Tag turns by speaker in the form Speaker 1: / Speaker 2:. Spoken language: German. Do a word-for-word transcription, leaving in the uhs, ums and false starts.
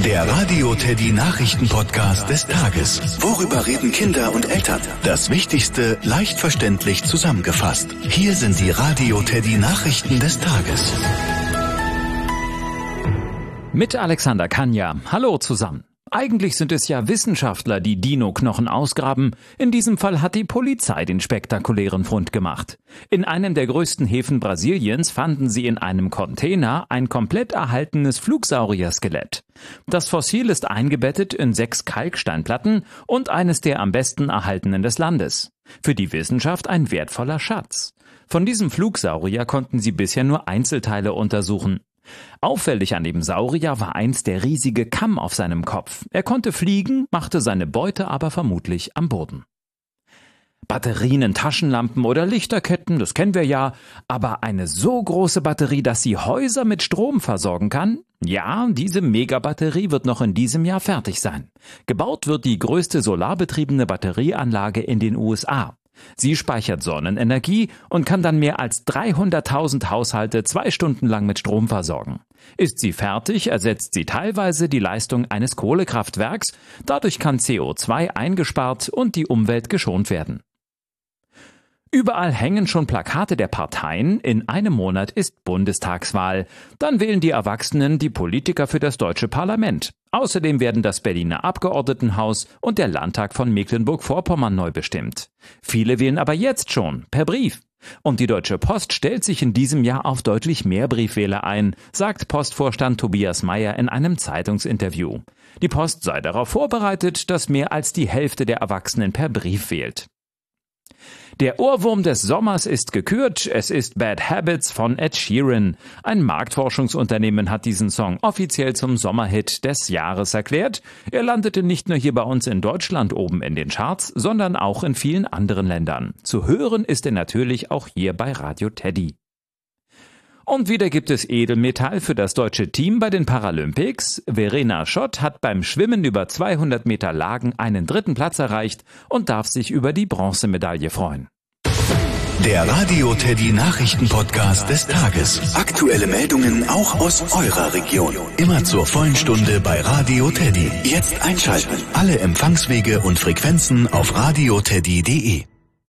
Speaker 1: Der Radio Teddy Nachrichten-Podcast des Tages. Worüber reden Kinder und Eltern? Das Wichtigste leicht verständlich zusammengefasst. Hier sind die Radio Teddy Nachrichten des Tages.
Speaker 2: Mit Alexander Kanja. Hallo zusammen. Eigentlich sind es ja Wissenschaftler, die Dino-Knochen ausgraben. In diesem Fall hat die Polizei den spektakulären Fund gemacht. In einem der größten Häfen Brasiliens fanden sie in einem Container ein komplett erhaltenes Flugsaurier-Skelett. Das Fossil ist eingebettet in sechs Kalksteinplatten und eines der am besten erhaltenen des Landes. Für die Wissenschaft ein wertvoller Schatz. Von diesem Flugsaurier konnten sie bisher nur Einzelteile untersuchen. Auffällig an dem Saurier war einst der riesige Kamm auf seinem Kopf. Er konnte fliegen, machte seine Beute aber vermutlich am Boden. Batterien in Taschenlampen oder Lichterketten, das kennen wir ja, aber eine so große Batterie, dass sie Häuser mit Strom versorgen kann? Ja, diese Megabatterie wird noch in diesem Jahr fertig sein. Gebaut wird die größte solarbetriebene Batterieanlage in den U S A. Sie speichert Sonnenenergie und kann dann mehr als dreihunderttausend Haushalte zwei Stunden lang mit Strom versorgen. Ist sie fertig, ersetzt sie teilweise die Leistung eines Kohlekraftwerks. Dadurch kann C O zwei eingespart und die Umwelt geschont werden. Überall hängen schon Plakate der Parteien. In einem Monat ist Bundestagswahl. Dann wählen die Erwachsenen die Politiker für das deutsche Parlament. Außerdem werden das Berliner Abgeordnetenhaus und der Landtag von Mecklenburg-Vorpommern neu bestimmt. Viele wählen aber jetzt schon, per Brief. Und die Deutsche Post stellt sich in diesem Jahr auf deutlich mehr Briefwähler ein, sagt Postvorstand Tobias Meyer in einem Zeitungsinterview. Die Post sei darauf vorbereitet, dass mehr als die Hälfte der Erwachsenen per Brief wählt. Der Ohrwurm des Sommers ist gekürt, es ist Bad Habits von Ed Sheeran. Ein Marktforschungsunternehmen hat diesen Song offiziell zum Sommerhit des Jahres erklärt. Er landete nicht nur hier bei uns in Deutschland oben in den Charts, sondern auch in vielen anderen Ländern. Zu hören ist er natürlich auch hier bei Radio Teddy. Und wieder gibt es Edelmetall für das deutsche Team bei den Paralympics. Verena Schott hat beim Schwimmen über zweihundert Meter Lagen einen dritten Platz erreicht und darf sich über die Bronzemedaille freuen.
Speaker 1: Der Radio Teddy Nachrichten-Podcast des Tages. Aktuelle Meldungen auch aus eurer Region. Immer zur vollen Stunde bei Radio Teddy. Jetzt einschalten. Alle Empfangswege und Frequenzen auf radioteddy punkt de.